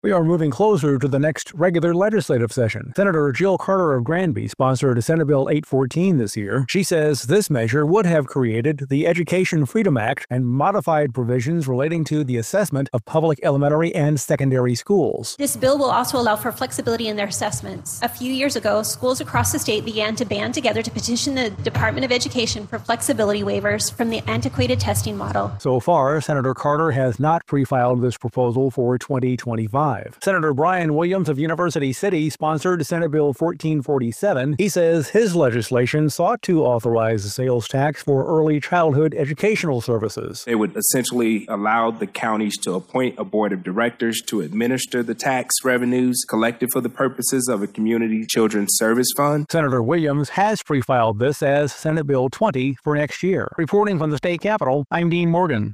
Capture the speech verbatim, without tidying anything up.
We are moving closer to the next regular legislative session. Senator Jill Carter of Granby sponsored Senate Bill eight fourteen this year. She says this measure would have created the Education Freedom Act and modified provisions relating to the assessment of public elementary and secondary schools. This bill will also allow for flexibility in their assessments. A few years ago, schools across the state began to band together to petition the Department of Education for flexibility waivers from the antiquated testing model. So far, Senator Carter has not pre-filed this proposal for twenty twenty-five. Senator Brian Williams of University City sponsored Senate Bill fourteen forty-seven. He says his legislation sought to authorize a sales tax for early childhood educational services. It would essentially allow the counties to appoint a board of directors to administer the tax revenues collected for the purposes of a community children's service fund. Senator Williams has pre-filed this as Senate Bill twenty for next year. Reporting from the state capitol, I'm Dean Morgan.